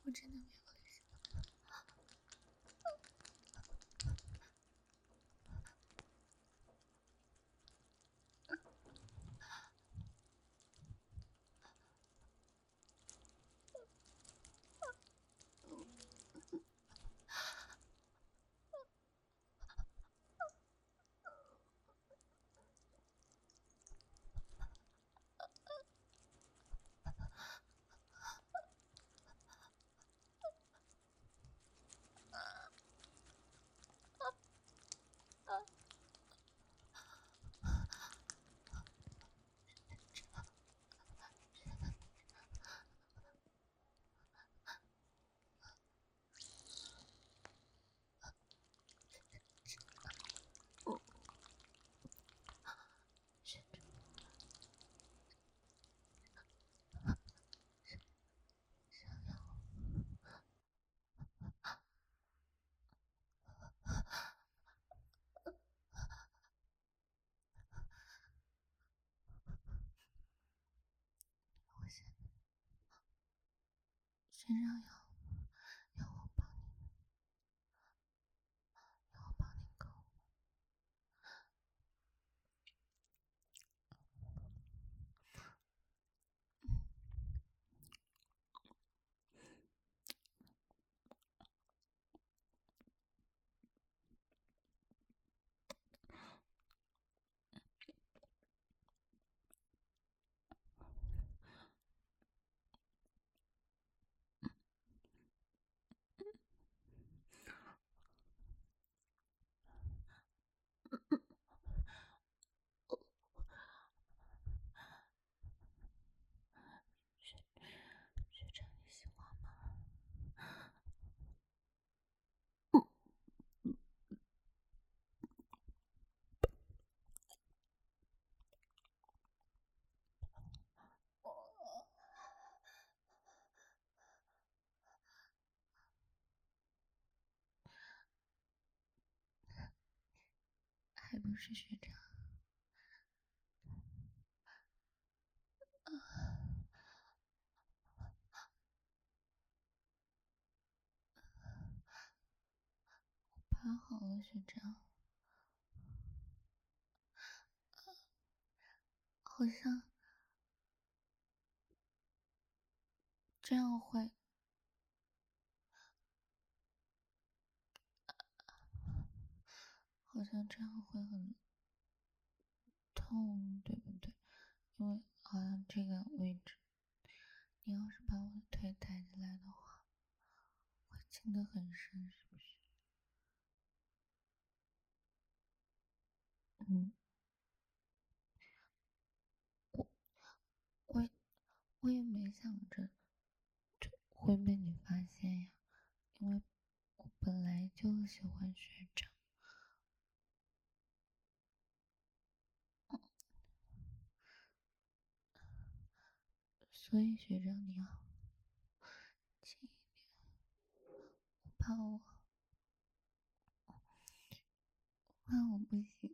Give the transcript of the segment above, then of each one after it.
我真的没有理想。身上要我帮你勾。学长，你喜欢吗？还不是学长。办好了，学长。好像这样会，好像这样会很痛，对不对？因为好像这个位置，你要是把我的腿抬起来的话，会进得很深，是不是？嗯，我我也没想着会被你发现呀，因为我本来就喜欢学长。所以学长你要轻一点，我怕我不行。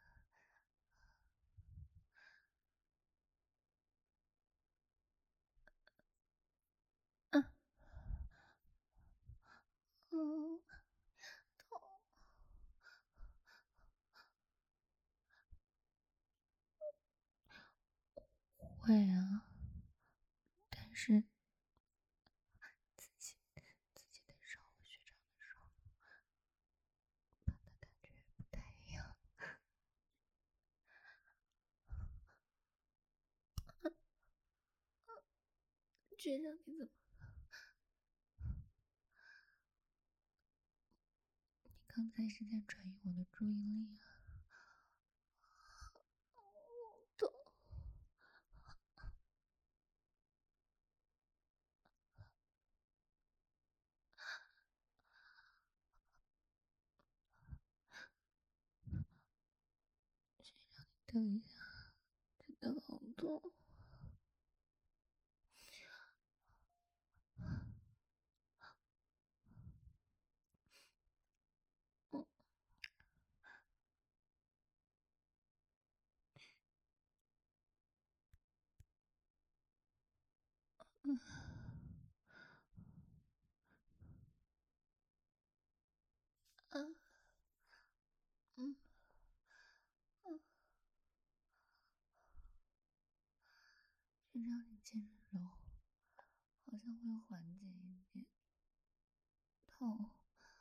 嗯嗯，痛。会啊，但是自己得稍微学长的时候，他的感觉不太一样。学长你怎么？你刚才是在转移我的注意力啊？痛。等一下，真的好痛。 学长，你接着揉，好像会缓解一点痛。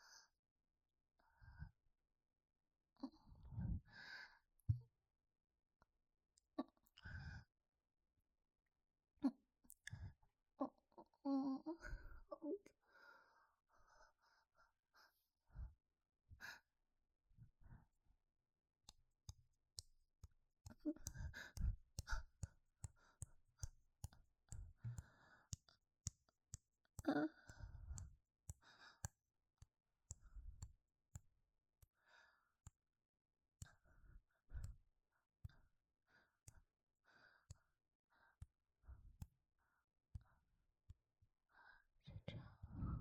学长，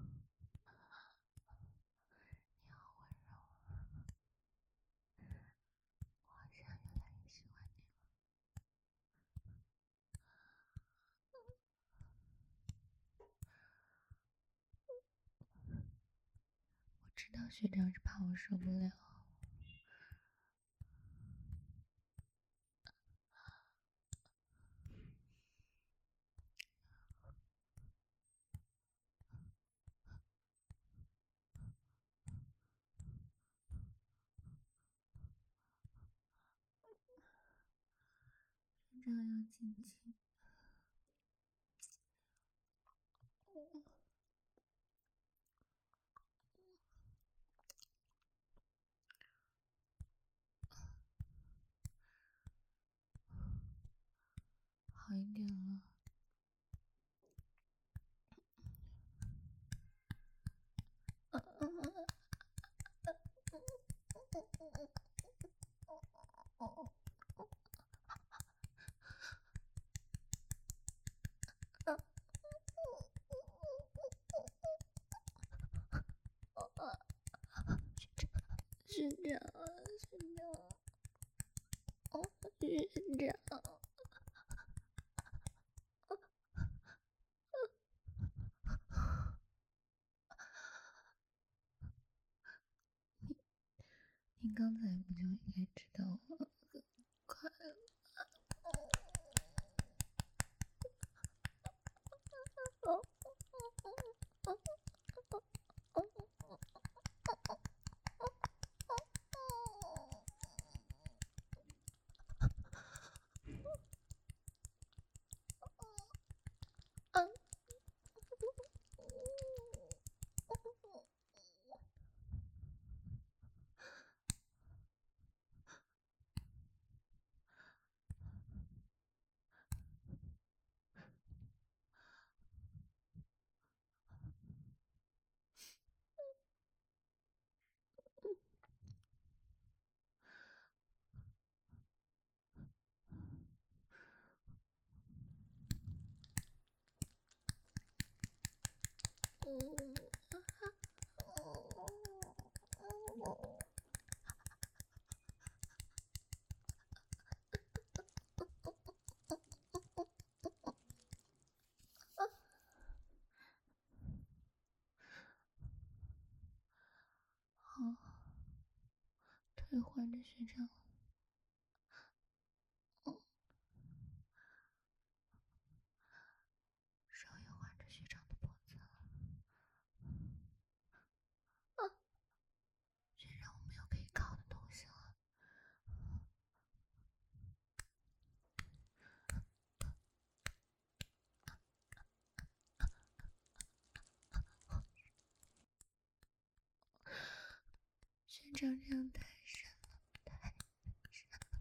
你好温柔啊，我好像越来越喜欢你了。我知道学长是怕我受不了。学长要亲亲。好一点了。学长，学长，你刚才不就应该知道我很快乐？好，腿环着学长，手也环着学长的脖子了。学长，我没有可以靠的东西了。学长这样太深了，太深了。